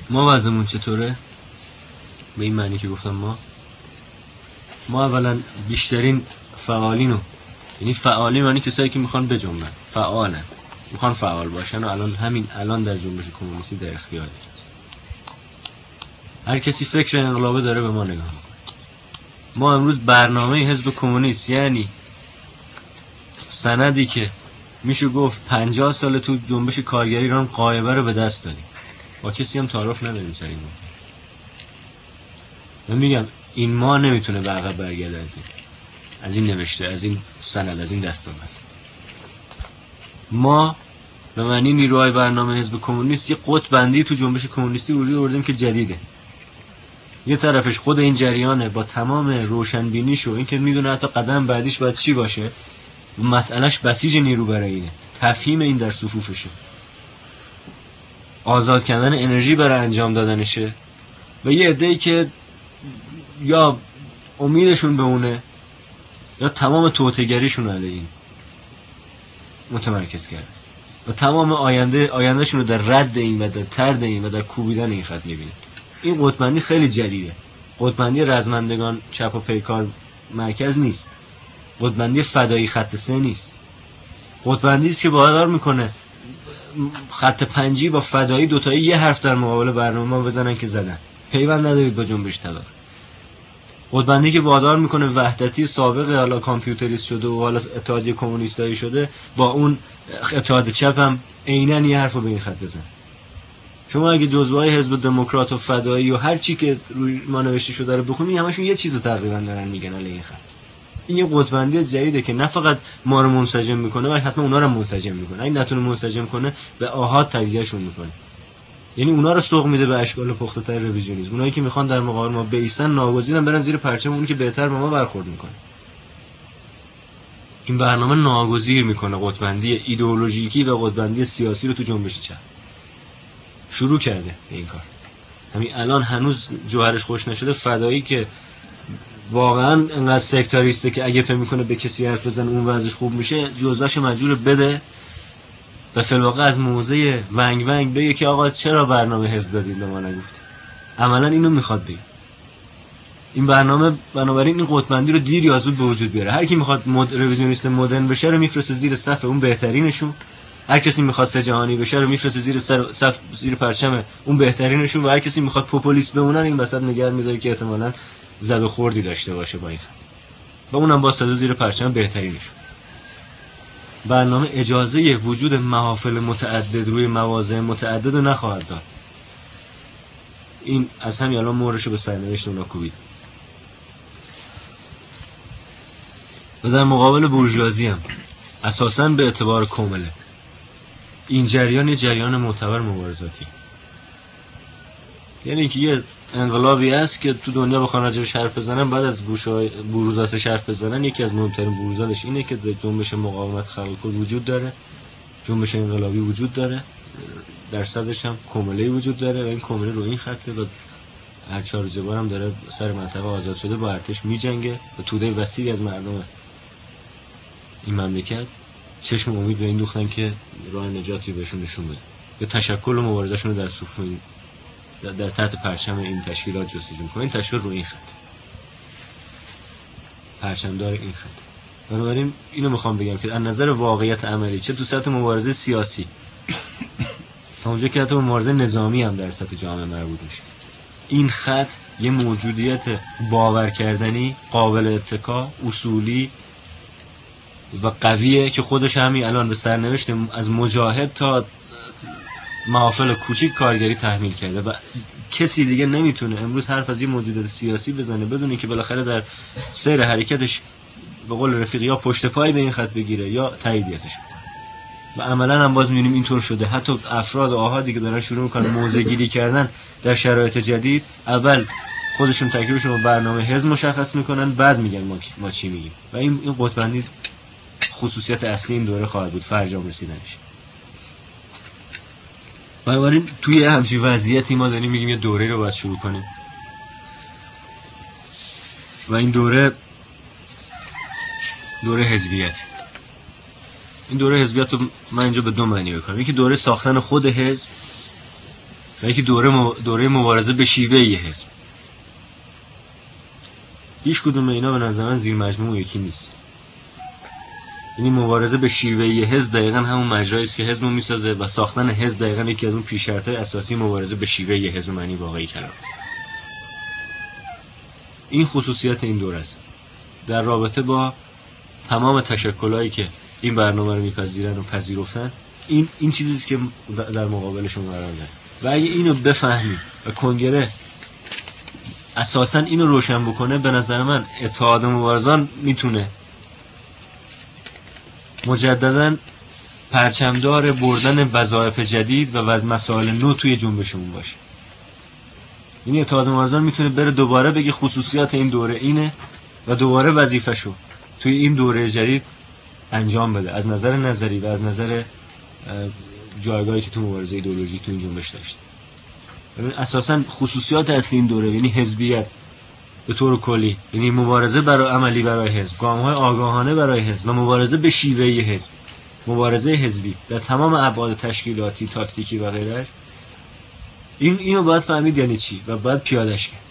ما وضعمون چطوره؟ به این معنی که گفتم ما اولا بیشترین فعالینو، یعنی فعالین معنی کسایی که میخوان بجنبن، فعالن، میخوان فعال باشن و الان در جنبش کمونیستی در اختیار دارن. هر کسی فکر انقلابی داره به ما نگاه میکنه. ما امروز برنامه حزب کمونیست، یعنی سندی که میشه گفت 50 سال تو جنبش کارگری ایران غایبه رو به دست دادیم. با کسی هم تعارف نداریم سر این. من میگم این ما نمیتونه به عقب برگرده از این نوشته، از این سند، از این دستاورد. ما به معنی نیروهای برنامه حزب کمونیست یه قطب بندی تو جنبش کمونیستی وجود آوردیم که جدیده. یه طرفش خود این جریانه با تمام روشنبینیش و اینکه میدونه حتی قدم بعدیش باید چی باشه، مسئلهش بسیج نیرو برای اینه، تفهیم این در صفوفشه، آزاد کردن انرژی برای انجام دادنشه، و یه عده‌ای که یا امیدشون به اونه یا تمام توطئه‌گریشون علیه این متمرکز کرده و تمام آیندهشون رو در رد این و در طرد این و در کوبیدن این خط میبینه. این قطب‌بندی خیلی جدیده. قطب‌بندی رزمندگان چپ و پیکار مرکز نیست. قطب‌بندی فدایی خط 3 نیست. قطب‌بندی است که وادار میکنه خط 5 با فدایی دوتایی یه حرف در مقابل برنامه ما بزنن که زدن. پیوند ندارید با جنبش طلب. قطب‌بندی که وادار میکنه وحدتی سابق حالا کامپیوتریست شده و حالا اتحادیه کمونیستایی شده با اون اتحاد چپ هم عیناً یه حرفو به این خط بزن. شما اگه جزوهای حزب دموکرات و فدایی و هر چی که روی ما نوشته شده رو بخونید، همشون یه چیزو تقریبا دارن میگن علیه این خط. این یه قطب‌بندی جدیده که نه فقط ما رو منسجم میکنه، بلکه حتما اونا رو منسجم میکنه. اگه نتونه منسجم کنه به آحاد تجزیهشون میکنه. یعنی اونا رو سوق میده به اشکال پخته‌تر رویژنیسم. اونایی که میخوان در مقابل ما بیسن ناگزیرن برن زیر پرچم اونی که بهتر به ما برخورد میکنه. این برنامه ناگزیر میکنه قطب‌بندی ایدئولوژیکی و قطب‌بندی سیاسی رو تو جنبش چپ. شروع کرده این کار. همین الان هنوز جوهرش خوش نشده. فدایی که واقعا انقدر سکتاریسته که اگه فکر میکنه به کسی حرف بزنه اون وضعش خوب میشه، جزوهش مجبور بده و فی الواقع از موزه ونگ ونگ بگه که آقا چرا برنامه حزب دادید به ما نگفتید. عملا اینو میخواد بگه. این برنامه بنابراین این قطب‌بندی رو دیر یا زود به وجود بیاره. هر کی میخواد رویزیونیست مدرن بشه رو میفرسته زیر صف اون بهترینشون. هر کسی میخواد سه جهانی بشه رو میفرسته زیر پرچم اون بهترینشون، و هر کسی میخواد پوپولیست بمونه این وسط نگه می‌داره که احتمالاً زد و خوردی داشته باشه با این و اونم باز تازه زیر پرچم بهترینشون. برنامه اجازه وجود محافل متعدد روی مواضع متعدد رو نخواهد داد. این از همین الان مهرشو به سرنوشت اونا کوبید. و در مقابل بورژوازی هم اساساً به اعتبار کامله این جریان یه جریان معتبر مبارزاتی، یعنی که یه انقلابی است که تو دنیا بخوان راجبش حرف بزنن، بعد از بروزاتش حرف بزنن، یکی از مهمترین بروزاتش اینه که جنبش مقاومت خلق وجود داره، جنبش انقلابی وجود داره، در صدرش هم کمله وجود داره و این کمله رو این خطه و هر 4 جبار هم داره سر منطقه آزاد شده با ارتش میجنگه و توده وسیعی از مردم این مملکت چشم امید به این دوختن که راه نجاتی بهشون نشون بده. به تشکل و مبارزه‌شون رو در صفوف در تحت پرچم این تشکیلات جستجو می‌کنه. این تشکیل رو این خط، پرچمدار این خط. بنابراین اینو میخوام بگم که از نظر واقعیت عملی، چه تو سطح مبارزه سیاسی تا اونجا که حتی مبارزه نظامی هم در سطح جامعه مربوط میشه، این خط یه موجودیت باور کردنی، قابل اتکا، اصولی و قویه که خودش همین الان به سرنوشت از مجاهد تا محافل کوچیک کارگری تحمیل کرده و کسی دیگه نمیتونه امروز حرف از این موجودیت سیاسی بزنه بدون اینکه بالاخره در سیر حرکتش به قول رفیق یا پشت پای به این خط بگیره یا تاییدیتش بده. و عملا هم باز می‌بینیم اینطور شده. حتی افراد آحادی که دارن شروع می‌کنن موضع‌گیری کردن در شرایط جدید، اول خودشون تکلیفشون رو برنامه حزب مشخص میکنن، بعد میگن ما چی میگیم. و این قطب‌بندی خصوصیت اصلی این دوره خواهد بود، فرجام رسیدنش. بنابراین توی همچین وضعیتی ما داریم میگیم یه دوره رو باید شروع کنیم و این دوره حزبیت. این دوره حزبیت رو من اینجا به 2 معنی بکنم. یکی دوره ساختن خود حزب و یکی دوره مبارزه به شیوه یه حزب. هیچ کدوم اینا به نظر من زیر مجموع یکی نیست. یعنی مبارزه به شیوه یه حزب دقیقاً همون مجرایی است که حزب رو میسازه و ساختن حزب دقیقاً یکی از اون پیش شرط‌های اساسی مبارزه به شیوه یه حزب معنی واقعی کلمه است. این خصوصیت این دوره است. در رابطه با تمام تشکلایی که این برنامه رو میپذیرن و پذیرفتن، این چیزی که در مقابلشون قرار داره. و اگه اینو بفهمیم و کنگره اساساً اینو روشن بکنه، به نظر من اتحاد مبارزان میتونه مجدداً پرچمدار بردن وظایف جدید و مسائل نو توی جنبشمون باشه. این اتحاد مبارزان میتونه بره دوباره بگه خصوصیات این دوره اینه و دوباره وظیفه‌شو توی این دوره جدید انجام بده، از نظر نظری و از نظر جایگاهی که تو مبارزه ایدئولوژیک تو این جنبش داشته. اساساً خصوصیات اصلی این دوره یعنی حزبیت به طور کلی، یعنی مبارزه برای عملی برای حزب، گام‌های آگاهانه برای حزب و مبارزه به شیوه حزب، مبارزه حزبی در تمام ابعاد تشکیلاتی، تاکتیکی و غیره. اینو باید فهمید یعنی چی و باید پیاده‌اش کرد.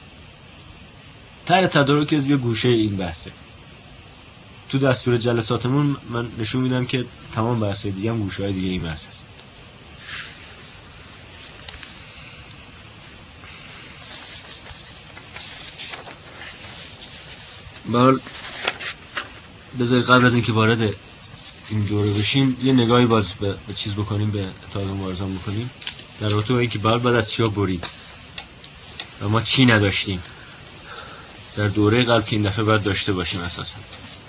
طرح تدارک حزبی گوشه این بحثه. تو دستور جلساتمون من نشون میدم که تمام بحث‌های دیگه هم گوشه‌های دیگه این بحث هست. بذارید قبل از اینکه وارد این دوره بشیم یه نگاهی باز به چیز بکنیم، به اتحاد مبارزان بکنیم در رابطه با اینکه بعد از چیا برید و ما چی نداشتیم در دوره قبل که این دفعه باید داشته باشیم اساسا.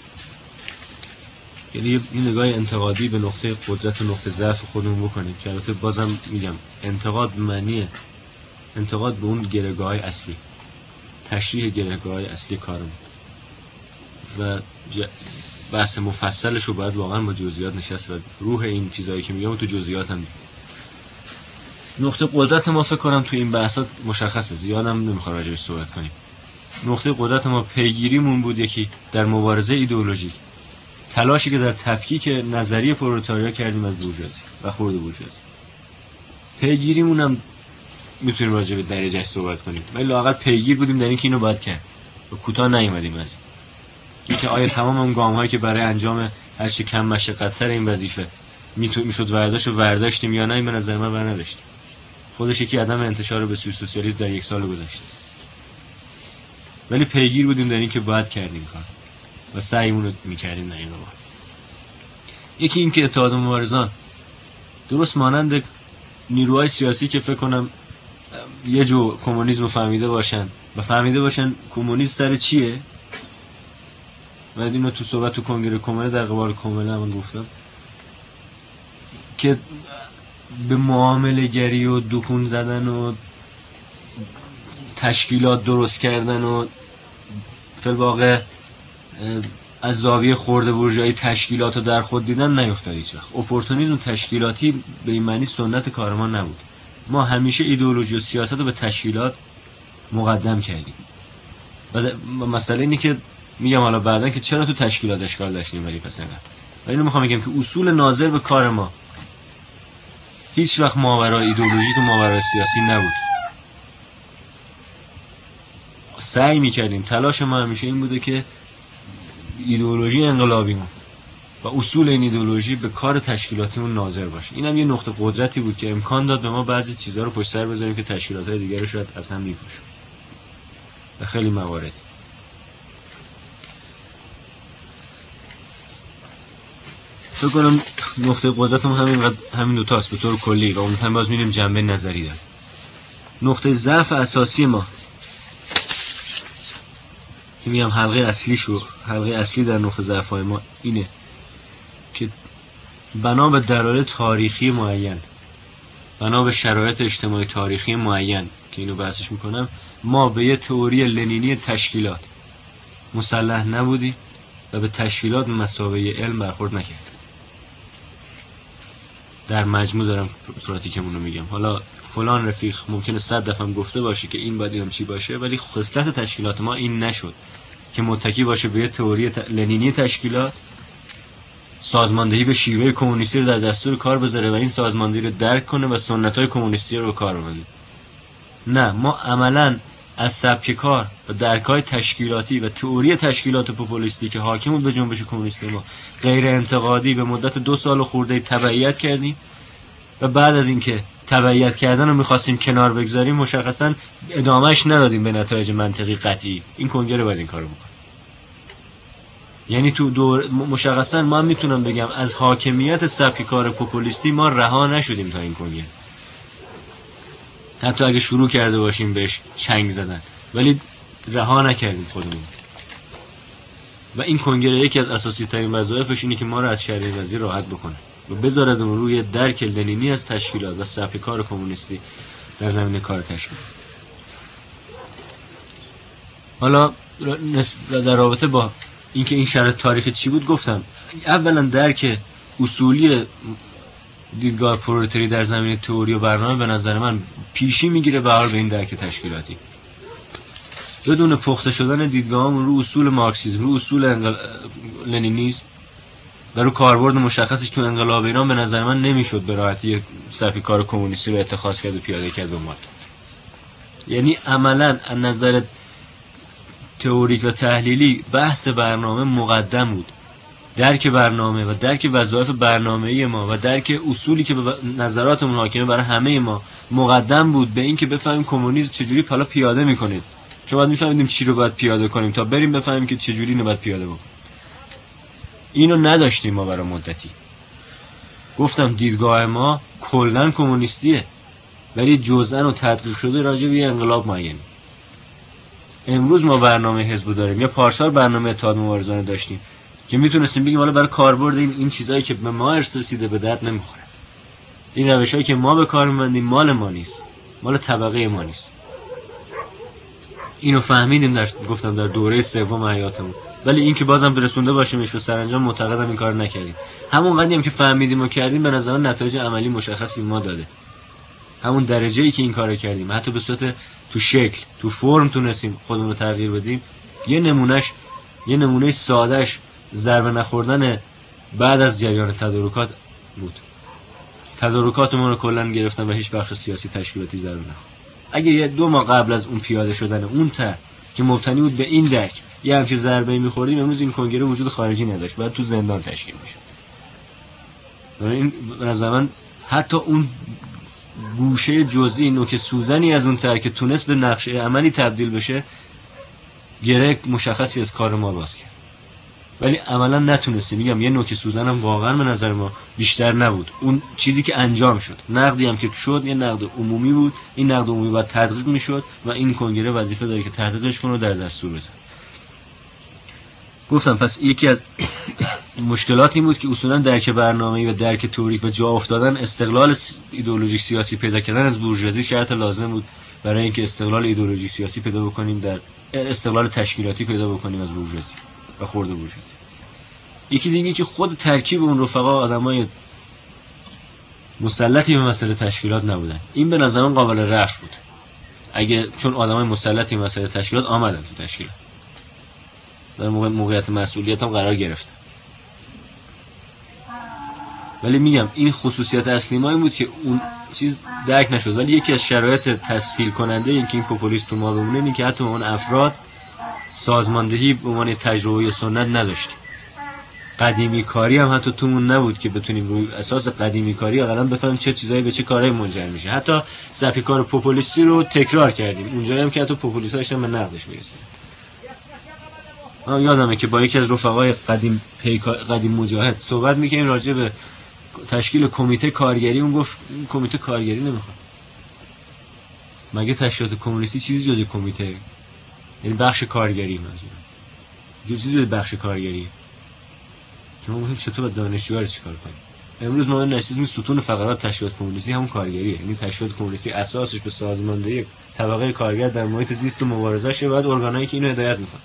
یعنی یه نگاه انتقادی به نقطه قدرت و نقطه ضعف خودمون بکنیم که البته بازم میگم انتقاد به معنی انتقاد به اون گره‌گاه‌های اصلی، تشریح گره‌گاه‌های اصلی کارمون و بحث مفصلش رو باید واقعا با جزئیات نشست و روح این چیزایی که میگم تو جزئیات هم دید. نقطه قدرت ما فکر کنم تو این بحثات مشخصه، زیادم نمیخوام راجعش صحبت کنیم. نقطه قدرت ما پیگیریمون بود، یکی در مبارزه ایدئولوژیک، تلاشی که در تفکیک نظریه پرولتاریا کردیم از بورژوازی و خرد بورژوازی. پیگیریمون هم میتونیم راجع به درجهش صحبت کنیم، ولی لااقل پیگیر بودیم در اینکه اینو باید کرد و کوتاه نیومدیم از اینکه آیا تمام اون گام‌هایی که برای انجام هر چه کم مشقت‌تر این وظیفه میشد برداشتیم یا نه، به نظر من برداشتیم. خودش یکی عدم انتشار به سوی سوسیالیسم در یک سال گذشته، ولی پیگیر بودیم در اینکه باید کردیم کار و سعیمون رو می‌کردیم در این راه. یکی این که اتحاد مبارزان درست مانند نیروهای سیاسی که فکر کنم یه جو کمونیسم رو فهمیده باشن و فهمیده باشن کمونیسم سر چیه، من اینو تو صحبت تو کنگره کمونه در قبال کمونه هم گفتم که به معامله گری و دکون زدن و تشکیلات درست کردن و فی الواقع از زاویه خرد بورژوایی تشکیلات رو در خود دیدن نیفتاد هیچ وقت. اپورتونیسم تشکیلاتی به این معنی سنت کار ما نبود. ما همیشه ایدئولوژی و سیاست رو به تشکیلات مقدم کردیم و مسئله اینه که میگم حالا بعدن که چرا تو تشکیلات اشکال داشتیم ولی پس انقدر. ولی اینو میخوام بگم که اصول ناظر به کار ما هیچ وقت ماورای ایدئولوژیک و ماورای سیاسی نبود. سعی میکردیم، تلاش ما همیشه این بوده که ایدئولوژی انقلابیمون و اصول این ایدئولوژی به کار تشکیلاتیمون ناظر باشه. اینم یه نقطه قدرتی بود که امکان داد به ما بعضی چیزها رو پشت سر بذاریم که تشکیلات‌های دیگه رو شاید از هم میپوشن و خیلی موارد. فکر کنم نقطه قدرتمون همین دو تاست به طور کلی و اون هم باز می‌بینیم جنبه نظری داره. نقطه ضعف اساسی ما که میگم حلقه اصلی در نقطه ضعف‌های ما اینه که بنا به دلایل تاریخی معین، بنا به شرایط اجتماعی تاریخی معین که اینو بحثش میکنم، ما به یه تئوری لنینی تشکیلات مسلح نبودیم و به تشکیلات مسابقه علم برخورد نکردیم. در مجموع دارم پراتیکمون رو میگم. حالا فلان رفیق ممکنه 100 دفعه هم گفته باشه که این باید اینم چی باشه، ولی خصلت تشکیلات ما این نشد که متکی باشه به یه تئوری لنینی تشکیلات سازماندهی به شیوه کمونیستی رو در دستور کار بذاره و این سازماندهی رو درک کنه و سنت‌های کمونیستی رو به کار ببره. نه، ما عملاً از سبک کار و درک‌های تشکیلاتی و تئوری تشکیلات پوپولیستی که حاکم بود به جنبش کمونیستی ما غیر انتقادی به مدت 2 سال خورده تبعیت کردیم و بعد از اینکه تبعیت کردن رو می‌خواستیم کنار بگذاریم مشخصاً ادامهش ندادیم به نتایج منطقی قطعی. این کنگره باید این کارو بکنه. یعنی تو مشخصاً ما میتونم بگم از حاکمیت سبک کار پوپولیستی ما رها نشدیم تا این کنگره، حتی اگه شروع کرده باشیم بهش چنگ زدن، ولی رها نکردیم خودمون. و این کنگره یکی از اساسی ترین وظایفش اینه که ما رو از شر وضعی راحت بکنه و بذاردمون روی درک لنینی از تشکیلات و سبک کار کمونیستی در زمینه کار تشکیل. حالا در رابطه با اینکه این شرط تاریخی چی بود گفتم اولا درک اصولی دیدگاه پرولتاری در زمینه تئوری و برنامه به نظر من پیشی میگیره به حال به این درک تشکیلاتی. بدون پخته شدن دیدگاهمون رو اصول مارکسیسم، رو اصول لنینیسم و رو کاربرد مشخصش تو انقلاب ایران به نظر من نمیشد به راحتی سبک کار کمونیستی رو اتخاذ کرد و پیاده کرد و مارد. یعنی عملاً از نظر تئوریک و تحلیلی بحث برنامه مقدم بود. درک برنامه و درک وظایف برنامه‌ای ما و درک اصولی که به نظراتمون حاکمه برای همه ما مقدم بود به این که بفهمیم کمونیسم چجوری حالا پیاده میکنید. چون باید میفهمیدیم چی رو باید پیاده کنیم تا بریم بفهمیم که چجوری اینو باید پیاده بکنیم. اینو نداشتیم ما برای مدتی. گفتم دیدگاه ما کلاً کمونیستیه ولی جزءاً و تدقیق شده راجع به انقلاب معینی. امروز ما برنامه حزب داریم یا پارسال برنامه اتحاد مبارزانه داشتیم که میتونستیم بگیم حالا برای کاربرد این چیزایی که به ما ارث رسیده به درد نمیخوره. این روشایی که ما به کار می‌بندیم مال ما نیست، مال طبقه ما نیست. اینو فهمیدیم گفتم در دوره سوم حیاتمون، ولی این که بازم برسونده باشیمش به سرانجام معتقدم این کار نکردیم. همون قدری هم که فهمیدیم و کردیم به نظر من نتایج عملی مشخصی ما داده. همون درجه‌ای که این کارو کردیم حتی به صورت تو شکل تو فرم تونستیم خودمون رو تغییر بدیم. یه نمونه سادهش ضربه نخوردن بعد از جریان تدارکات بود. تدارکات ما رو کلا گرفتن و هیچ بخش سیاسی تشکیلاتی ضربه نخورد. اگه یه 2 ماه قبل از اون پیاده شدن اون که مبتنی بود به این درک یه همچین ضربه‌ای می‌خوردیم امروز این کنگره وجود خارجی نداشت، باید تو زندان تشکیل می‌شد. این به نظر من حتی اون گوشه جزئی نوک سوزنی از اون که تونست به نقشه عملی تبدیل بشه گره مشخصی از کار ما باز کرد، ولی عملا نتونستیم. میگم یه نوک سوزن هم واقعا به نظر ما بیشتر نبود. اون چیزی که انجام شد، نقدی هم که شد یه نقد عمومی بود. این نقد عمومی باید تدقیق میشد و این کنگره وظیفه داره که تحقیقش کنه و در دستور بذاره. گفتم پس یکی از مشکلات این بود که اصولا درک برنامه‌ای و درک تئوریک و جا افتادن استقلال ایدئولوژیک سیاسی پیدا کردن از بورژوازی شرط لازم بود برای اینکه استقلال ایدئولوژیک سیاسی پیدا بکنیم، در استقلال تشکیلاتی پیدا بکنیم از بورژوازی و خرد بورژوازی. یکی دیگه که خود ترکیب اون رفقا آدمای مسلطی به مسئله تشکیلات نبودن. این به نظر من قابل رفع بود چون آدمای مسلطی به مسئله تشکیلات آمدن تو تشکیلات، در موقعیت مسئولیت هم قرار گرفتن. ولی میگم این خصوصیت اصلی ما این بود که اون چیز درک نشد. ولی یکی از شرایط تسهیل کننده این که این پوپولیست تو ما بمونه اینه که حتی اون افراد سازماندهی به عنوان تجربه سنت نداشتیم. قدیمی کاری هم حتی تومون نبود که بتونیم روی اساس قدیمی کاری حداقل بفهمیم چه چیزایی به چه کارهایی منجر میشه. حتی سبک کار پوپولیستی رو تکرار کردیم اونجایی هم که حتی پوپولیست‌ها داشتن به نقدش میرسن. من یادمه که با یکی از رفقای قدیم مجاهد صحبت می‌کردیم راجع به تشکیل کمیته کارگری. اون گفت کمیته کارگری نمیخواد. مگه تشکیلات کمونیستی چیزی جز کمیته؟ یعنی بخش کارگری منظورم. چیزی جز بخش کارگری. که ما گفتیم چطور با دانشجوها رو چیکار کنیم؟ امروز ما نشستیم ستون فقرات تشکیلات کمونیستی همون کارگریه. یعنی تشکیلات کمونیستی اساسش به سازماندهی طبقه کارگر در محیط زیست و مبارزه‌شه. بعد ارگانایی که اینو هدایت میکنن،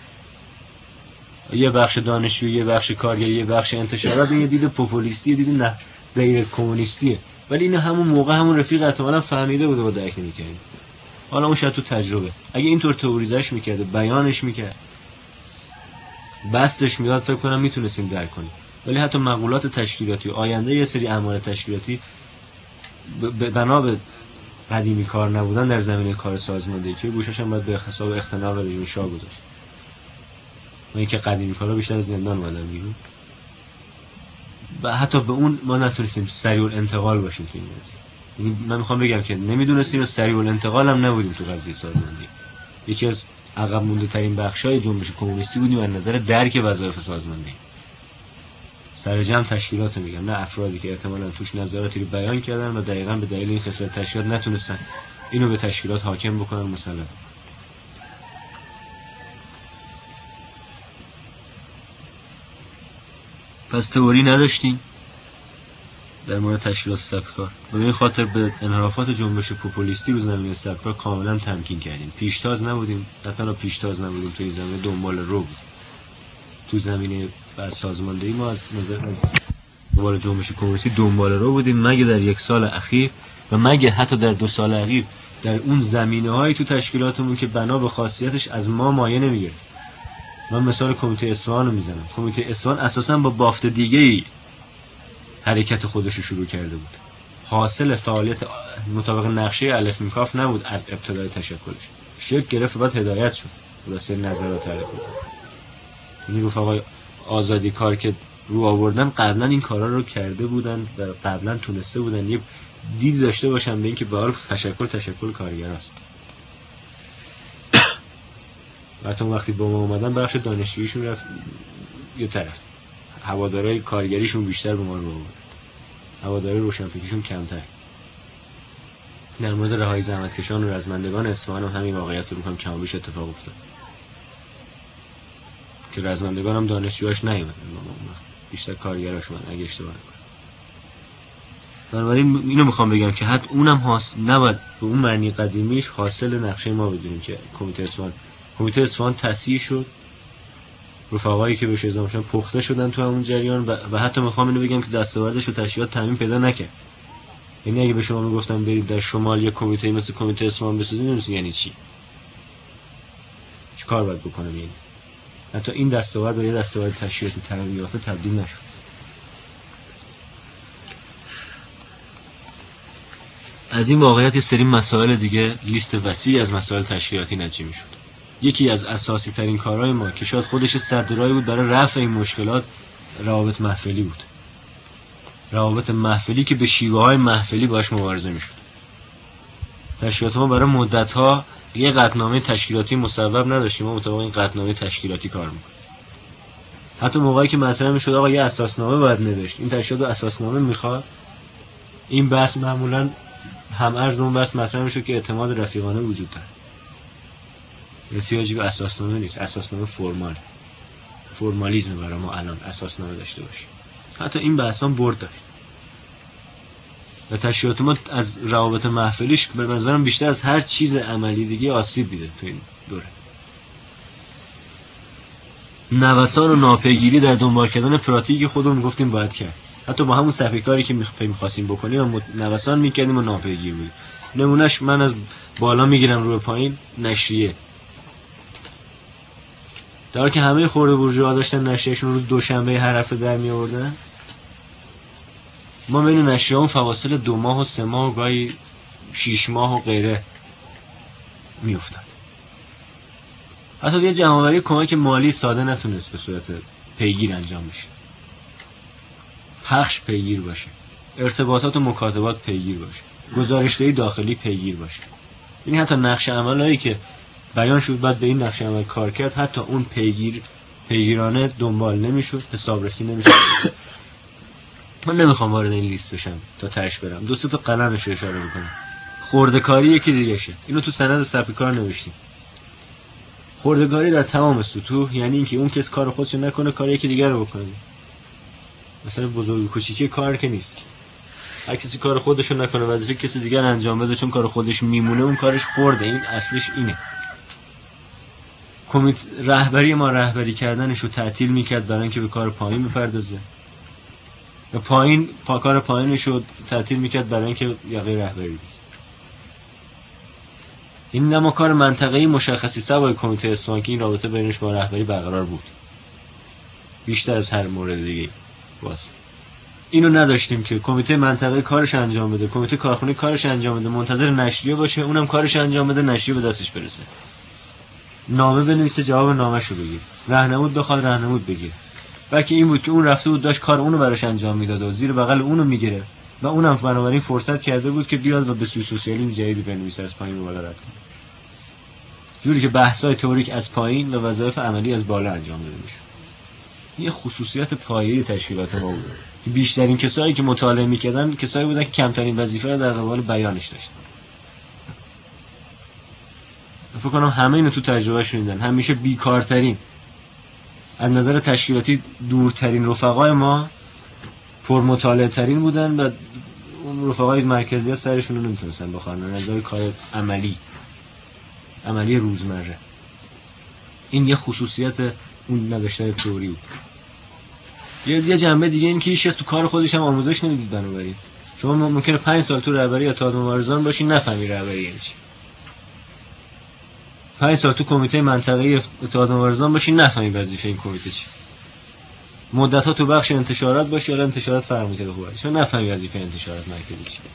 یه بخش دانشجویی، یه بخش کارگری، یه بخش انتشارات، یه دید پوپولیستی، یه دید نه غیر کمونیستیه. ولی اینو همون موقع همون رفیق احتمالاً فهمیده بود و درک نمی‌کرد. حالا اون شاید تو تجربه اگه اینطور تئوریزش می‌کرد، بیانش می‌کرد، بستش میاد، فکر کنم میتونستیم درک کنیم. ولی حتی مقولات تشکیلاتی و آینده یه سری اعمال تشکیلاتی بنا به قدیمی کار نبودن در زمینه کار سازماندهی که گوشش هم باید به حساب اختناق رژیم شاه گذاشت. و اینکه قدیمی کارا بیشتر از زندان اومدن بیرون و حتی به اون ما نتونستیم سریع الانتقال باشیم تو این قضیه. من میخوام بگم که نمیدونستیم و سریع الانتقال هم نبودیم تو قضیه سازماندهی. یکی از عقب مونده ترین بخشای جنبش کمونیستی بودیم از نظر درک وظایف سازماندهی. سر جمع تشکیلات رو میگم، نه افرادی که احتمالاً توش نظراتی رو بیان کردن و دقیقاً به دلیل این خصلت تشکیلات نتونستن اینو به تشکیلات حاکم بکنن مسلم. پس تئوری نداشتیم در مورد تشکیلات سبکار و به این خاطر به انحرافات جنبش پوپولیستی رو زمینه سبکار کاملا تمکین کردیم. پیشتاز نبودیم، نه تنها پیشتاز نبودیم، توی زمینه دنبال رو بود. تو زمینه بس سازماندهی ما از نظر دنبال جنبش کمونیستی دنبال رو بودیم، مگه در یک سال اخیر و مگه حتی در 2 سال اخیر در اون زمینه‌هایی تو تشکیلاتمون که بنا به خاصیتش از ما مایه نمیگرفت. من مثال کمیته اصفهان رو میزنم. کمیته اصفهان اساساً با بافت دیگه‌ای حرکت خودش رو شروع کرده بود. حاصل فعالیت مطابق نقشه الف میم کاف نبود از ابتدای تشکلش. شکل گرفت و بعد هدایت شد. واسه نظرات تعریف بود. یعنی رفقای آزادی کار که رو آوردن قبلا این کارا رو کرده بودن و قبلا تونسته بودن یه دیدی داشته باشن به اینکه به حال تشکل کارگراست. بعد وقتی با ما اومدن بخش دانشجوییشون رفت یه طرف، هوادارهای کارگریشون بیشتر به ما رو آورد، هوادارهای روشنفکریشون کمتر. در مورد رهایی زحمتکشان و رزمندگان اصفهان هم همین واقعیت رو هم کم و بیش اتفاق افتاد که رزمندگان هم دانشجوهاش نیومدن، بیشتر کارگراش اومدن اگه اشتباه نکنم. بنابراین اینو میخوام بگم که حتی اونم نباید به اون معنی قدیمیش حاصل نقشه ما بدونیم که کمیته اصفهان تأسیس شد، رفقایی که بهش اعزام شدن پخته شدن تو همون جریان و حتی میخوام اینو بگم که دستاوردش و تشکیلات تامین پیدا نکرد. یعنی اگه به شما میگفتم برید در شمال یه کمیته مثل کمیته اصفهان بسازید نمی‌دونید یعنی چی کار باید بکنم. یعنی حتی این دستاورد به یه دستاورد تشکیلاتی ترقی یافته تبدیل نشد. از این واقعیت یه سری مسائل دیگه، لیست وسیعی از مسائل تشکیلاتی نتیجه میشد. یکی از اساسی ترین کارهای ما که شاید خودش صدراهی بود برای رفع این مشکلات، روابط محفلی بود. روابط محفلی که به شیوه‌های محفلی باش مبارزه میشد. تشکیلات ما برای مدت‌ها یه قطعنامه تشکیلاتی مصوب نداشتیم، ما مطابق این قطعنامه تشکیلاتی کار می‌کنیم. حتی موقعی که مطرح می‌شد آقا یه اساسنامه باید نوشت، این تشکیلات اساسنامه می‌خواد، این بحث معمولاً هم ارز اون بحث مطرح می‌شد که اعتماد رفیقانه وجود داره. احتیاجی به اساسنامه نیست، اساسنامه فرمالیسم برای ما الان اساسنامه داشته باشیم. حتی این بحثا برد داشت. و تشکیلات ما از روابط محفلیش به نظرم بیشتر از هر چیز عملی دیگه آسیب دیده تو این دوره. نوسان و ناپیگیری در دنبال کردن پراتیکی خودمون گفتیم باید کرد. حتی با همون صفحه کاری که می‌خواستیم بکنیم نوسان می‌کردیم و ناپیگیر بود. نمونهش من از بالا میگیرم رو پایین نشریه. در حالی که همه خرده بورژوا داشتن نشریه‌شون روز دوشنبه هر هفته در می‌آوردن، ما بین نشریه‌ها فواصل 2 ماه و 3 ماه و گاهی 6 ماه و غیره میافتاد. حتی یه جمع‌آوری کمک مالی ساده نتونست به صورت پیگیر انجام بشه. پخش پیگیر باشه، ارتباطات و مکاتبات پیگیر باشه، گزارش‌دهی داخلی پیگیر باشه. یعنی حتی نقش عملایی که بیان شد بعد به این نقش عمل کار کرد، حتی اون پیگیرانه دنبال نمیشد، حسابرسی نمیشد. من نمیخوام وارد این لیست بشم تا تهش برم، 2-3 تا قلمش رو اشاره بکنم. خرده‌کاری یکی دیگه شه. اینو تو سند ثبت کار نوشتیم. خرده‌کاری در تمام سطوح یعنی اینکه اون کس کار خودش نکنه، کار یکی دیگه رو بکنه. مثلا بزرگ و کوچیکی کار که نیست. هر کسی کار خودش رو نکنه، وظیفه کسی دیگر انجام بده، چون کار خودش میمونه اون کارش خورده. این اصلش اینه. کمیته رهبری ما رهبری کردنش رو تعطیل میکرد برای اینکه به کار پایین بپردازه. و کار پایینش رو تعطیل میکرد برای اینکه یقه رهبری بگیره. این نما کار منطقه‌ای مشخصی سوای کمیته اصفهان که این رابطه بینش با رهبری برقرار بود. بیشتر از هر مورد دیگه. باز اینو نداشتیم که کمیته منطقه کارش انجام بده، کمیته کارخونه کارش انجام بده، منتظر نشریه باشه اونم کارش انجام بده، نشریه به دستش برسه، نامه بنویسه جواب نامه‌شو بگیر، راهنمود بخواد راهنمود بگیر. بلکه این بود که اون رفته بود داشت کار اونو براش انجام میداد و زیر بغل اونو میگیره و اونم بنابراین فرصت کرده بود که بیاد و به سوی سوسیالیسم جدیدی بنویسه، از پایین به بالا رد کنه، جوری که بحث‌های تئوریک از پایین و وظایف عملی از بالا انجام داده میشه. یه خصوصیت پایه‌ای تشکیلات ما بود که بیشترین کسایی که مطالعه می‌کردن کسایی بودن که کمترین وظیفه رو در قبال بیانش داشتن. فکر کنم همه اینو تو تجربه شوندن. همیشه بیکارترین، از نظر تشکیلاتی دورترین رفقای ما پرمطالعه ترین بودن و اون رفقای مرکزی ها سرشون رو نمیتونستن بخورن از نظر کار عملی روزمره. این یه خصوصیت اون نداشتن تئوری بود. یه جنبه دیگه این که هیچ کس تو کار خودش هم آموزش نمیدید. بنابراین شما ممکنه 5 سال تو رهبری اتحاد مبارزان باشی نفهمی رهبری یعنی چی. 5 سال تو کمیته منطقه‌ای اتحاد مبارزان باشی نفهمی وظیفه این کمیته چی. مدت‌ها تو بخش انتشارات باشی، حالا انتشارات فرمانده خوبه، چون نفهمی وظیفه انتشارات مرکزی چیه.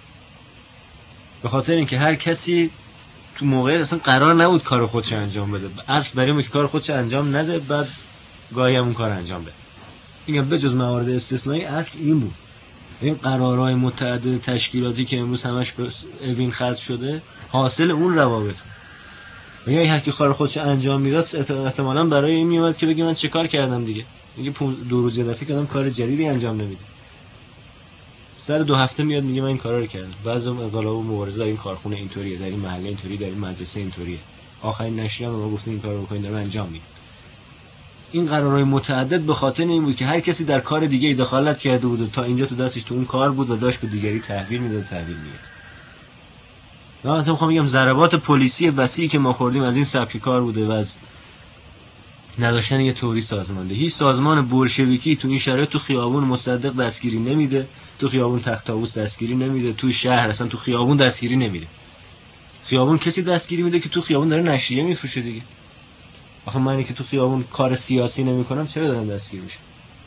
به خاطر اینکه هر کسی تو موقع اصلا قرار نبود کار خودش انجام بده. اصل برای اینکه کار خودش انجام نده، بعد گاهی هم اون کار انجام بده. میگم بجز موارد استثنایی اصل این بود. این قرارهای متعدد تشکیلاتی که امروز همش به اوین ختم شده حاصل اون روابط بود. یعنی هر کی کار خودش انجام میداد احتمالاً برای این میومد که بگه من چه کار کردم دیگه. میگه 2 روز یه دفعه کردم کار جدیدی انجام نمیده. سر 2 هفته میاد میگه من این کارا رو کردم. بعضی انقلاب و مبارزه در این کارخونه اینطوریه، در این محله اینطوری، در این مدرسه اینطوریه. آخرین نشریه ما گفتیم این کارو بکنید، داره انجام میده. این قرارهای متعدد به خاطر این بود که هر کسی در کار دیگه دخالت کرده بود و تا اینجا تو دستش تو اون کار بود و داشت به دیگری تحویل میداد، تحویل میداد. من میخوام بگم ضربات پلیسی وسیعی که ما خوردیم از این سبک کار بوده و از نداشتن یه تئوری سازماندهی. هیچ سازمان بولشویکی تو این شرایط تو خیابون مصدق دستگیری نمیده، تو خیابون تخت طاووس دستگیری نمیده، تو شهر اصلا تو خیابون دستگیری نمیده. خیابون کسی دستگیری میده که تو خیابون داره نشریه میفروشه دیگه. آخه من که تو خیابون کار سیاسی نمیکنم چرا دارم دستگیر میشم؟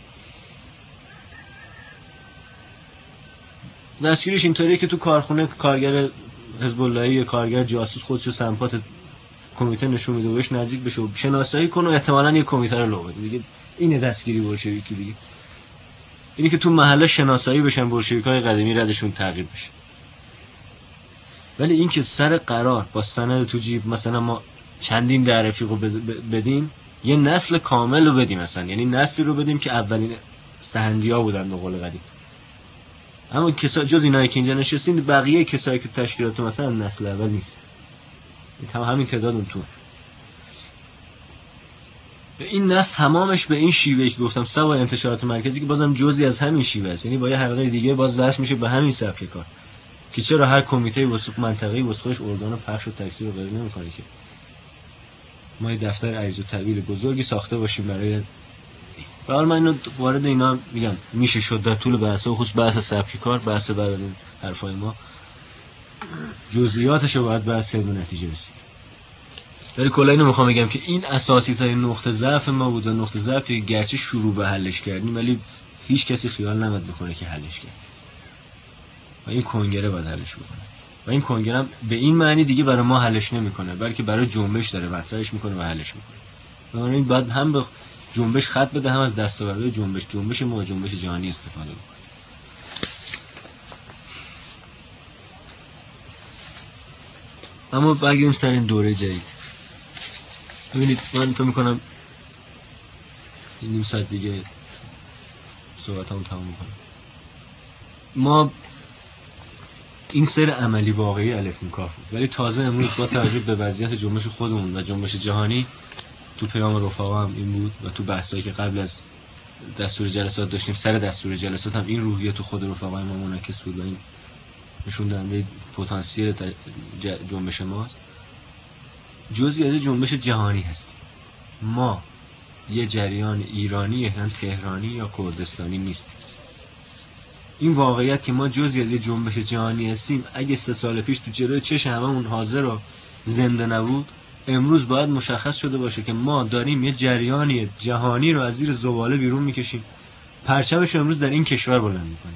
دستگیرش اینطوریه که تو کارخونه کارگر حزب اللهی یا کارگر جاسوس خودشو سمپات کمیته نشون میده و بهش نزدیک بشه و شناسایی کنه و احتمالاً یه کمیته رو لو بده دیگه. اینه دستگیری بولشویکی دیگه. اینی که تو محله شناسایی بشن بولشویکای قدیمی ردشون تعقیب بشه. ولی این که سر قرار با سند تو جیب مثلا ما چندین در رفیقو بدیم، یه نسل کامل رو بدیم مثلا، یعنی نسلی رو بدیم که اولین سهندیا بودن به قول قدیم. اما کسا جز اینایی که اینجا نشستین بقیه کسایی که تشکیلات مثلا نسل اول نیست. همین تعداد اون تو. این نسل تمامش به این شیوهی که گفتم سوای انتشارات مرکزی که بازم جزئی از همین شیوه است، یعنی با یه حلقه دیگه باز وصل میشه به همین سبک کار که چرا هر کمیته واسه منطقه‌ای واسه خودش ارگان پخش و تکثیر رو غیر نمی‌کنه که ما یه دفتر عریض و طویل بزرگی ساخته باشیم برای حال من اینو وارد اینا میگم میشه شد در طول بحث و خصوص بحث سبک کار، بحث بعد از این حرفای ما جزئیاتش رو باید بحث کرد و نتیجه رسید. ولی کلا اینو میخوام بگم که این اساسی ترین نقطه ضعف ما بود و نقطه ضعفی گرچه شروع به حلش کردیم ولی هیچ کسی خیال نمیاد بکنه که حلش کرد و این کنگره باید حلش بکنه و این کنگره هم به این معنی دیگه برای ما حلش نمیکنه بلکه برای جنبش داره مطرحش میکنه و حلش میکنه. بنابراین باید هم به جنبش خط بده هم از دستاوردهای جنبش ما جنبش جهانی استفاده بکنه. اما برگردیم سر این دوره جدید. ببینید من فکر میکنم نیم ساعت دیگه صحبتامو تموم میکنم. ما این سر عملی واقعی الف کاف بود ولی تازه امروز با توجه به وضعیت جنبش خودمون و جنبش جهانی تو پیام رفقا هم این بود و تو بحثایی که قبل از دستور جلسات داشتیم سر دستور جلسات هم این روحیه تو خود رفقای ما منعکس بود و این نشون دهنده پتانسیل جنبش ماست. جزئی از جنبش جهانی هستیم. ما یه جریان ایرانی یا تهرانی یا کردستانی نیستیم. این واقعیت که ما جزئی از یه جنبش جهانی هستیم اگه 3 سال پیش تو جلوی چشم هممون حاضر و زنده نبود امروز باید مشخص شده باشه که ما داریم یه جریانی جهانی رو از زیر زباله بیرون میکشیم پرچمش امروز در این کشور بلند میکنیم.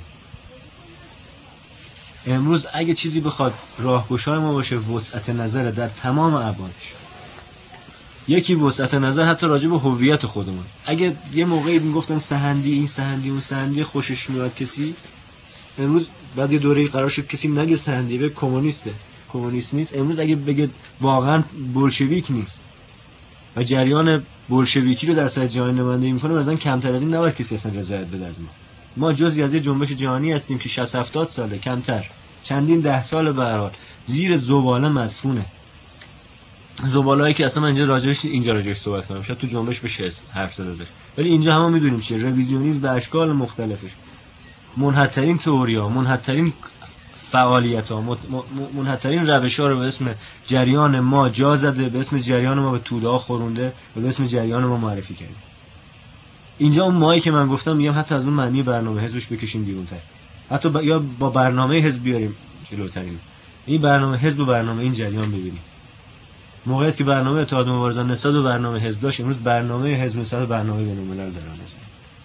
امروز اگه چیزی بخواد راهگشای ما باشه وسعت نظر در تمام ابعادش. یکی وسعت نظر حتی راجع به هویت خودمون. اگه یه موقعی میگفتن سحندی این سحندی اون سحندی خوشش میاد کسی، امروز بعد یه دوره‌ای قرار شد کسی نگه سحندی به کمونیست نیست. امروز اگه بگه واقعا بولشویک نیست و جریان بولشویکی رو در سطح جهانی نمایندگی میکنه، مثلا کمتر از این نباید کسی اصلا رضایت بده از ما. ما جزئی از یه جنبش جهانی هستیم که 60 70 ساله، کمتر چندین ده سال به هر حال زیر زباله مدفونه. زبالهایی که اصلا من اینجا راجعش صحبت کنم، شاید تو جنبش بشه حرف زد ازش، ولی اینجا همه میدونیم چیه. رویزیونیسم به اشکال مختلفش، منحدترین تئوریا، منحدترین فعالیت‌ها، منحدترین روش‌ها رو به اسم جریان ما جا زده، به اسم جریان ما به توده‌ها خورونده و به اسم جریان ما معرفی کرده. اینجا اون مایی که من گفتم میگم حتی از اون معنی برنامه حزبش بکشیم بیرون‌تر، حتی یا با برنامه حزب بیاریم جلوترین. این برنامه حزب و برنامه این جریان ببینیم. موقعیت که برنامه اتحاد مبارزان نسبت به برنامه حزب داشت، امروز برنامه حزب نسبت به برنامه بین‌الملل داره است.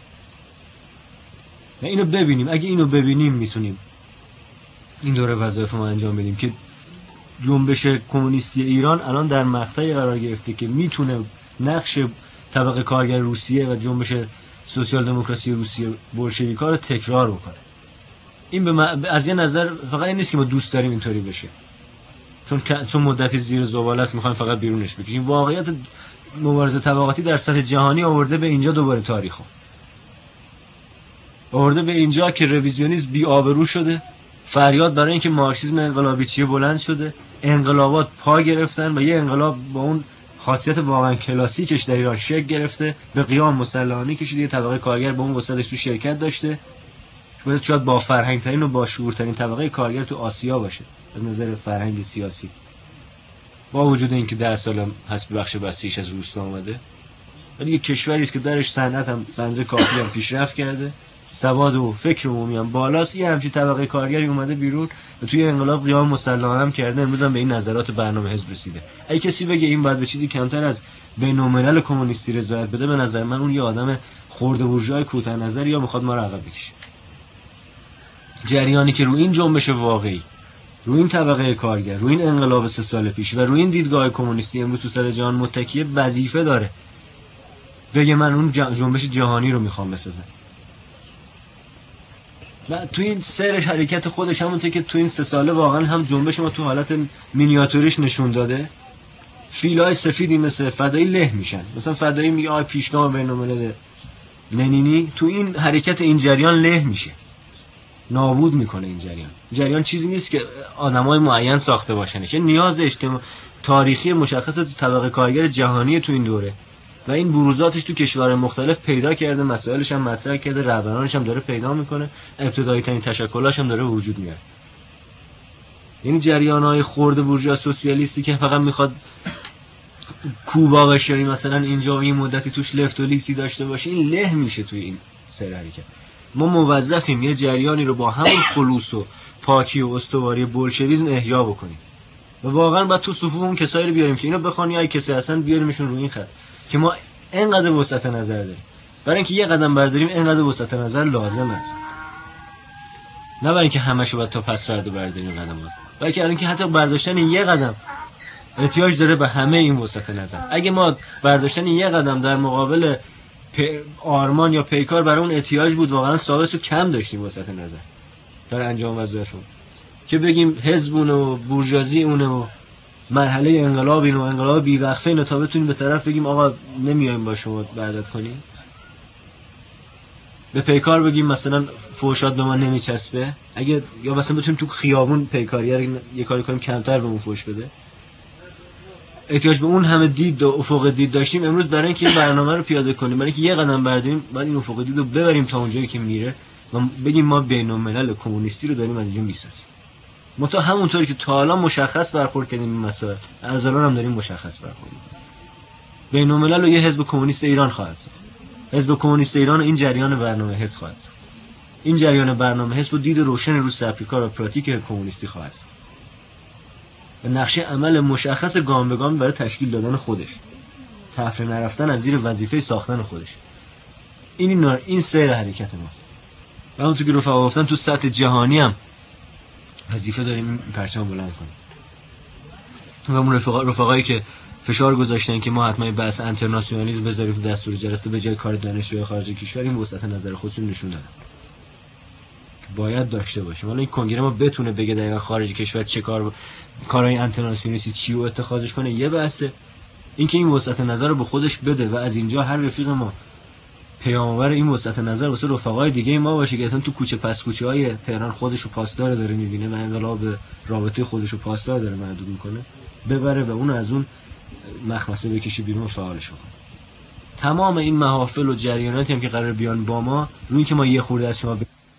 اینو ببینیم. اگه اینو ببینیم میتونیم این دوره وظایف ما انجام بدیم که جنبش کمونیستی ایران الان در مقطعی قرار گرفته که میتونه نقش طبقه کارگر روسیه و جنبش سوسیال دموکراسی روسیه بولشویک‌ها رو تکرار بکنه. این از یه نظر فقط این نیست که ما دوست داریم اینطوری بشه، چون مدتی زیر زباله است میخوایم فقط بیرونش بکشیم. واقعیت مبارزه طبقاتی در سطح جهانی آورده به اینجا دوباره تاریخو آورده به اینجا که رویزیونیسم بی آبرو شده، فریاد برای اینکه مارکسیسم انقلابی چیه بلند شده، انقلابات پا گرفتن و یه انقلاب با اون خاصیت واقعا کلاسیکش در ایران شکل گرفته، به قیام مسلحانه کشیده. طبقه کارگر با اون وسعتش تو شرکت داشته، شاید با فرهنگ ترین و با شعور ترین طبقه کارگر تو آسیا باشه از نظر فرهنگ سیاسی، با وجود اینکه 10 سال حسب بخش بسیش از روستا اومده، ولی یک کشوری است که درش صنعت هم بنز کافی هم پیشرفت کرده، سواد و فکر عمومی هم بالاست. یه همچین طبقه کارگری اومده بیرون و توی انقلاب قیام مسلحانه هم کرده، امروز هم به این نظرات برنامه حزب رسیده. اگه کسی بگه این باید به چیزی کمتر از بین‌الملل کمونیستی رضایت بده، به نظر من اون یه آدم خرده بورژوای کوتاه نظر یا میخواد ما رو عقب بکشه. جریانی که روی این جنبش واقعی، روی این طبقه کارگر، روی این انقلاب 3 سال پیش و روی این دیدگاه کمونیستی امروز تو سطح جهان متکیه، وظیفه داره بگه من اون جنبش جهانی رو میخوام بسازم. و تو این سرش حرکت خودش همونطور که تو این 3 ساله واقعا هم جنبش ما تو حالت مینیاتوریش نشون داده، فیلای سفیدی مثل فدایی له میشن. مثلا فدایی میگه آ پیشگام بین‌الملل لنینی، تو این حرکت این جریان له میشه، نابود میکنه. این جریان چیزی نیست که آدمای معین ساخته باشنش، نیاز تاریخی مشخص طبقه کارگر جهانی تو این دوره و این بروزاتش تو کشورهای مختلف پیدا کرده، مسائلش هم مطرح کرده، رهبرانش هم داره پیدا میکنه، ابتدایی ترین تشکلاش هم داره وجود میاره. یعنی جریان‌های خرد بورژوا سوسیالیستی که فقط میخواد کوبا بشه، این مثلا اینجا این مدتی توش لفت و لیسی داشته باشه، این له میشه توی این سر حرکت. ما موظفیم یه جریانی رو با همون خلوص و پاکی و استواری بولشویسم احیا بکنیم و واقعا باید تو صفوف اون کسایی رو بیاریم که اینو بخوان یا کسی اصلا بیاریمشون رو این خط که ما اینقدر وسعت نظر داریم. برای اینکه یه قدم برداریم اینقدر وسعت نظر لازم است، نه برای اینکه همه‌شو باید تا پس فردا برداریم قدمات، بلکه برای اینکه حتی برداشتن یه قدم احتیاج داره به همه این وسعت نظر. اگه ما برداشتن یه قدم در مقابل آرمان یا پیکار برای اون احتیاج بود، واقعا ثابت رو کم داشتیم وسعت نظر برای انجام وظایفمون، که بگیم حزبونه و بورژوازی اونه و مرحله انقلاب اینو انقلاب بی‌وقفه اینو تا بتونیم به طرف بگیم آقا نمیایم با شما بعدت کنیم. به پیکار بگیم مثلا فحشات به ما نمیچسبه، اگه یا مثلا بتونیم تو خیابون پیکاری یه کاری کنیم کمتر بهمون فحش بده. احتیاج به اون همه دید و افق دید داشتیم. امروز برای اینکه این برنامه رو پیاده کنیم، برای اینکه یه قدم برداریم، بعد این افق دید رو ببریم تا اونجایی که میره و بگیم ما بین‌الملل کمونیستی رو داریم از اینجا میسازیم. ما تا همونطوری که تا حالا مشخص برخورد کردیم این مسائل، از الان هم داریم مشخص برخورد می‌کنیم. بین‌الملل رو یه حزب کمونیست ایران خواهد ساخت. حزب کمونیست ایران این جریان برنامه حزب خواهد ساخت. این جریان برنامه حزب و دید روشن رو سرپیکار و پراتیک کمونیستی خواهد ساخت. و نقشه عمل مشخص گام به گام برای تشکیل دادن خودش، تفره نرفتن از زیر وظیفه ساختن خودش. این سیر حرکت ماست. و همونطور که رفقا گفتن تو سطح جهانی هم وظیفه داریم این پرچم بلند کنیم. و اون رفقایی که فشار گذاشتن که ما حتما بحث اینترنشنالیسم بذاریم تو دستور جلسه به جای کار دانشجوی خارج کشور، این وسعت نظر خودشون نشون دادن باید داشته باشیم. حالا این کنگره ما بتونه بگه دقیقاً خارج کشور چه کارهای اینترنشنالیستی چی رو اتخاذش کنه یه بحثه، اینکه این وسعت نظر رو به خودش بده و از اینجا هر رفیق ما پیام‌آور این وسعت نظر واسه رفقای دیگه ما باشه که اصلا تو کوچه پس کوچه‌های تهران خودش رو پاسدار داره می‌بینه و انقلاب رابطه خودش رو پاسدار داره محدود می‌کنه، ببره و اون از اون مخمسه بکشه بیرون و فعالش بکنه. تمام این محافل و جریاناتی هم که قرار بیان با ما روی اینکه ما یه خورده از شما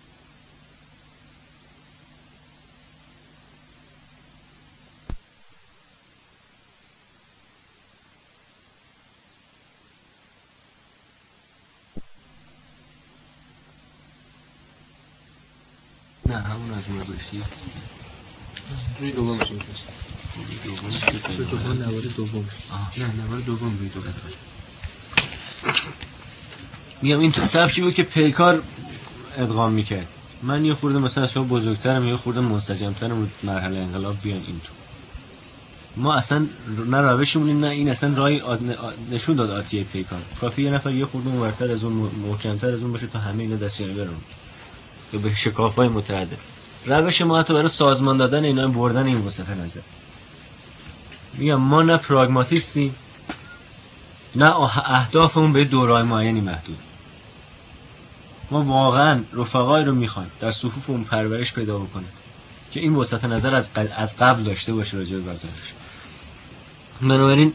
نه همون از اون گوشتی روی دوم میشه دوم نوار دوم نه نوار دوم روی دوم میگم این تو سبکی بود که پیکار ادغام میکرد. من یه خورده مثلا شما بزرگترم یه خورده منسجمترم مرحله انقلاب بیان این تو ما اصلا نه روشمون نه این اصلا راهی نشون داد آتیه پیکار کافی یه نفر یه خورده مورتر از اون محکمتر از اون باشه تا همه اینا دستیابی برن که به شکاف‌های متعدد. روش ما حتی برای سازمان دادن اینا بردن این وسعت نظر. میگم ما نه پراگماتیستیم نه اهدافمون به دوره‌های معینی محدود. ما واقعا رفقای رو میخوایم در صفوفمون پرورش پیدا بکنه که این وسعت نظر از قبل داشته باشه راجع به وظایفش. بنابراین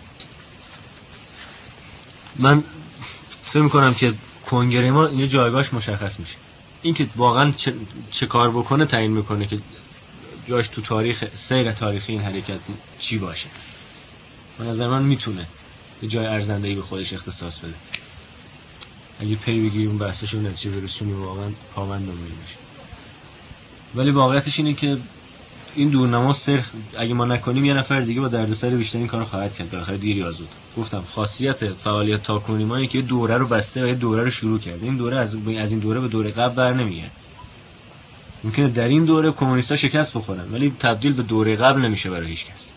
من فکر می‌کنم که کنگره ما اینجا جایگاهش مشخص میشه. اینکه واقعا چه کار بکنه تعیین میکنه که جاش تو تاریخ سیر تاریخی این حرکت چی باشه. به نظر من میتونه یه جای ارزنده‌ای به خودش اختصاص بده. اگه پی بگیریم اون بحثش رو نتیجه برسونیم واقعا پامند میشه. ولی واقعیتش اینه که این دورنما سر اگه ما نکنیم یه نفر دیگه با دردسر بیشتر این کارو خواهد کرد تا آخر دیر یا زود. گفتم خاصیت فعالیت تاکنونی ما اینه که یه دوره رو بسته و یه دوره رو شروع کرد. این دوره از این دوره به دوره قبل بر نمیاد. ممکنه در این دوره کمونیست‌ها شکست بخورن ولی تبدیل به دوره قبل نمیشه برای هیچ کس.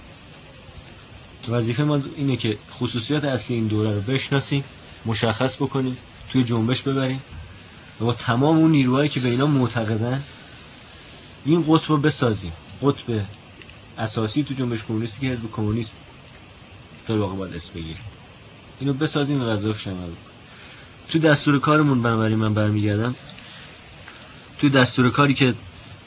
وظیفه ما اینه که خصوصیات اصلی این دوره رو بشناسیم، مشخص بکنیم، توی جنبش ببریم و با تمام اون نیروهایی که به اینا معتقدن این قطب رو بسازیم. قطب اساسی تو جنبش کمونیستی که حزب کمونیست فعلا واقع باید اسم بگیره. اینو بسازیم و وظایفش عمل بکنیم. تو دستور کارمون بنابراین من برمیگردم تو دستور کاری که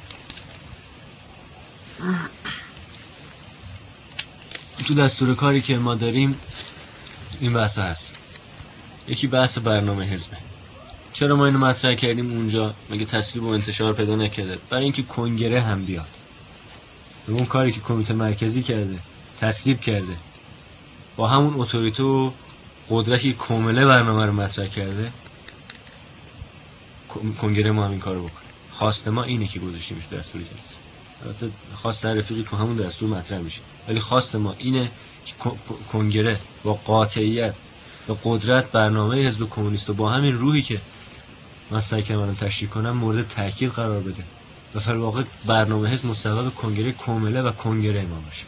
ما داریم این بحث هست. یکی بحث برنامه حزبه. چرا ما اینو مطرح کردیم اونجا؟ مگه تصویب و انتشار پیدا نکرده؟ برای اینکه کنگره هم بیاد. اون کاری که کمیته مرکزی کرده، تصویب کرده، با همون اتوریته و قدرتی کامله برنامه رو مطرح کرده، کنگره ما هم این کارو بکنه. خواست ما اینه که گذاشتیمش دستور جلسه. البته خواست رفیقی تو همون دستور مطرح میشه. ولی خواست ما اینه که کنگره با قاطعیت و قدرت برنامه حزب کمونیست با همین روحی که من سعی کردم تشریح کنم مورد تاکید قرار بده و در واقع برنامه حزب مستقل کنگره کامله و کنگره ما باشه.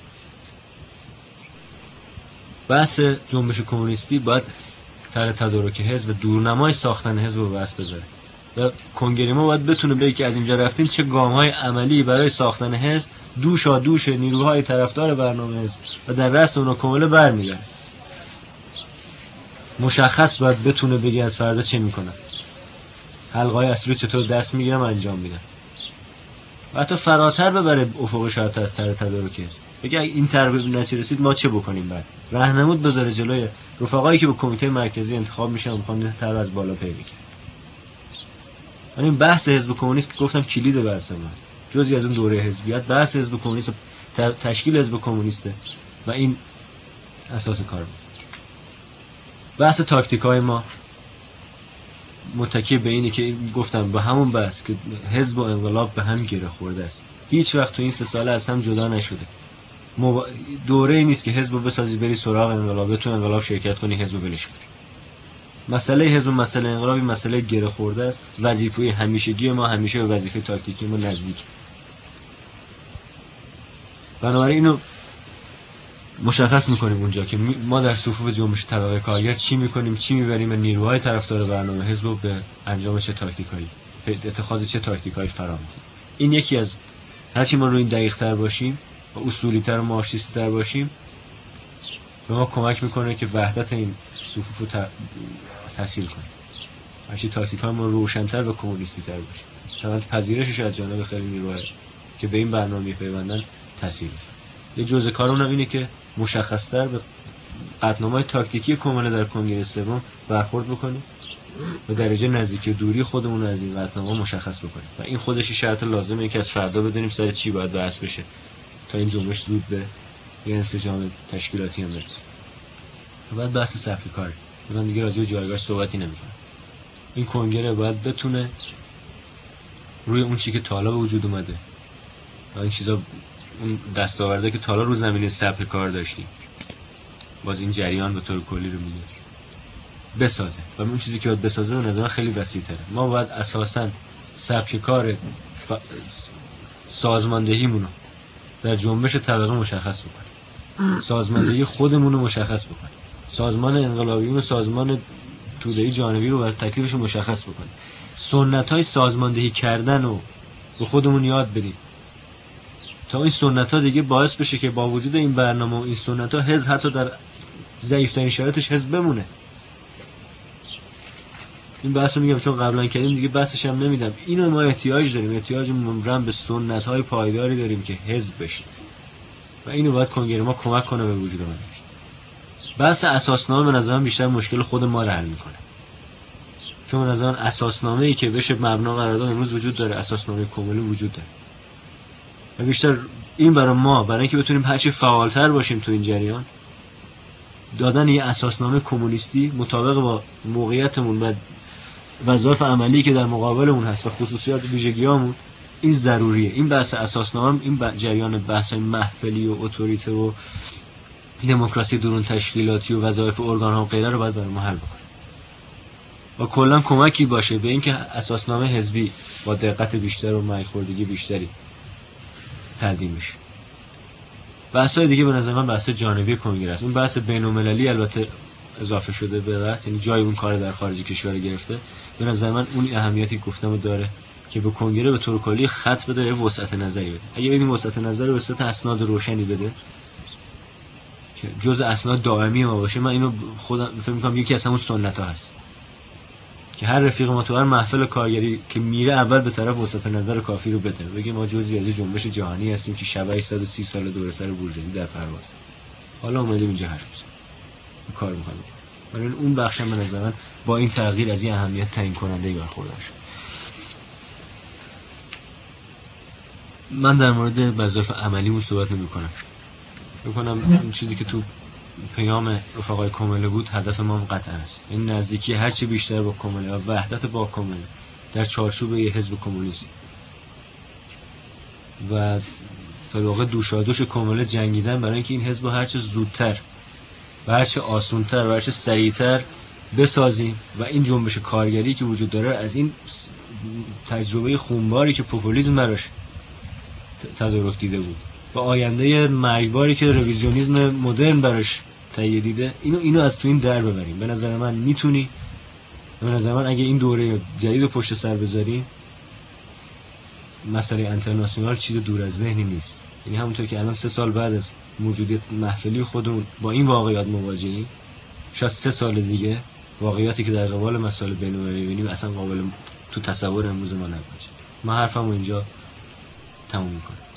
بحث جنبش کمونیستی باید طرح تدارک حزب و دورنمای ساختن حزب رو بحث بذاره و کنگره ما باید بتونه بگه که از اینجا رفتیم چه گام‌های عملی برای ساختن حزب دوشا دوش نیروهای طرفدار برنامه حزب و در رأس اونها کامله برمیگرده. مشخص باید بتونه بگه از فردا چه میکنن، حلقه‌های اصلی رو چطور دست میگیرم انجام میدم و حتی فراتر ببره افق شاید از طرح تدارک حزب. بگه این طرح به نتیجه رسید ما چه بکنیم بعد. راهنمود بذاره جلوی رفقایی که به کمیته مرکزی انتخاب میشن و میخوان طرح از بالا پی بگیرن. این بحث حزب کمونیست که گفتم کلید بحث ماست. جزئی از اون دوره حزبیت بحث حزب کمونیست تشکیل حزب کمونیسته و این اساس کار ماست. بحث تاکتیکای ما متکی به اینه که گفتم به همون بحث که حزب و انقلاب به هم گره خورده است. هیچ وقت تو این 3 ساله از هم جدا نشده. دوره ای نیست که حزب بسازی بری سراغ انقلاب، تو انقلاب شرکت کنی حزب بلش کنی. مسئله حزب و مسئله انقلاب این مسئله گره خورده است. وظیفه همیشگی ما همیشه به وظیفه تاکتیکی ما نزدیک. بنابراین اینو مشخص میکنیم اونجا که ما در صفوف جنبش طبقه کارگر چی میکنیم، چی میبریم و نیروهای طرفدار برنامه حزب رو به انجام چه تاکتیکایی، اتخاذ چه تاکتیکایی فرا می‌دیم. این یکی از هرچی ما روی این دقیق‌تر باشیم و اصولی‌تر و مارکسیست‌تر باشیم به ما کمک میکنه که وحدت این صفوف رو تحصیل کنیم. هرچی تاکتیک‌های ما روشن‌تر و کمونیستی‌تر باشه. طبعاً پذیرشش از جانب خیلی نیروهای که به این برنامه می‌پیوندن تحصیل. یه جزء کارمون اینه که مشخص‌تر به قطعنامه‌های تاکتیکی کمونه در کنگره سوم برخورد بکنیم و درجه نزدیکی دوری خودمون رو از این قطعنامه مشخص بکنیم و این خودش شرط لازمه که از فردا بدونیم سر چی باید بحث بشه تا این جنبش زود به یه انسجام تشکیلاتی هم برسه. بعد بحث سبک کار. من دیگه راجع به جایگاهش صحبتی نمی‌کنم. این کنگره باید بتونه روی اون چیزی که تا حالا به وجود اومده و این چیزا اون دستاورده که تا حالا رو زمینه سبک کار داشتیم باز این جریان به طور کلی رو میگه بسازه و اون چیزی که باید بسازه به نظر من خیلی وسیع‌تره. ما باید اساساً سبک کار سازماندهیمون رو در جنبش طبقه مشخص بکنیم، سازماندهی خودمون رو مشخص بکنیم، سازمان انقلابیون و سازمان توده‌ای جانبی رو باید تکلیفش رو مشخص بکنیم، سنت‌های سازماندهی کردن رو به خودمون یاد بدیم تا این سنت‌ها دیگه باعث بشه که با وجود این برنامه و این سنت‌ها حزب حتی در ضعیف‌ترین شرایطش حزب بمونه. این بحث رو میگم چون قبلا کردیم دیگه بحثش هم نمیدم. اینو ما احتیاج داریم، احتیاج مبرم به سنت‌های پایداری داریم که حزب بشه و اینو باید کنگره ما کمک کنه به وجود اومدن. بحث اساسنامه به نظر من بیشتر مشکل خود ما رو حل میکنه، چون به نظر من اساسنامه‌ای که بشه مبنا قرار داد امروز وجود داره، اساسنامه کامل وجود داره و بیشتر این برای ما برای اینکه بتونیم هرچی فعالتر باشیم تو این جریان دادن یه اساسنامه کمونیستی مطابق با موقعیتمون و وظایف عملی که در مقابلمون هست و خصوصیات ویژگیامون این ضروریه. این بحث اساسنامه این جریان بحث محفلی و اتوریته و دموکراسی درون تشکیلاتی و وظایف ارگان‌ها و غیره رو باید برای ما حل بکنه و کلا کمکی باشه به اینکه اساسنامه حزبی با دقت بیشتر و مایخوردگی بیشتری تدوین بشه. بحث‌های دیگه به نظر من بحث جانبی کنگره است. اون بحث بین‌المللی البته اضافه شده به بحث، یعنی جای اون کار در خارج کشور گرفته. به نظر من اون اهمیتی گفتم داره که به کنگره به طور کلی خط بده، یه وسعت نظری بده. اگه ببینیم وسعت نظر به صورت اسناد روشنی بده که جزء اسناد دائمی ما باشه، من اینو خودم فکر می‌کنم یکی از همون سنت‌ها هست که هر رفیق ما تو هر محفل کارگری که میره اول به طرف وسعت نظر کافی رو بده، بگه ما جزئی از جنبش جهانی هستیم که شبیه 130 سال دور سر بورژوازی در پرواز. حالا اومدیم اینجا حرف بزنیم. کار می‌کنیم. ولی اون بخش به نظر من با این تغییر از این اهمیت تعیین کننده برخوردار شد. من در مورد وظایف عملیمون صحبت نمی‌کنم. این چیزی که تو پیام رفقای کمله بود هدف ما هم قطعا است. این نزدیکی هرچی بیشتر با کمله و وحدت با کمله در چارچوب یه حزب کمونیست و در واقع دوشادوش کمله جنگیدن برای اینکه این حزب هرچه زودتر و هرچه آسونتر و هرچه سریعتر بسازیم و این جنبش کارگری که وجود داره از این تجربه خونباری که پوپولیسم براش تدارک دیده بود و آینده مرگباری که رویزیونیسم مدرن براش تهیه دیده، اینو از تو این در ببریم. به نظر من میتونی، به نظر من اگه این دوره جدید رو پشت سر بذاریم مسئله اینترنشنال چیز دور از ذهنی نیست. یعنی همونطور که الان 3 سال بعد از موجودیت محفلی خودمون با این واقعیت مواجهیم، شاید 3 سال دیگه واقعیتی که در قبال مسائل بین‌المللی ببینیم اصلا قابل تو تصور امروز ما نباشه. من حرفمو اینجا تموم میکنم.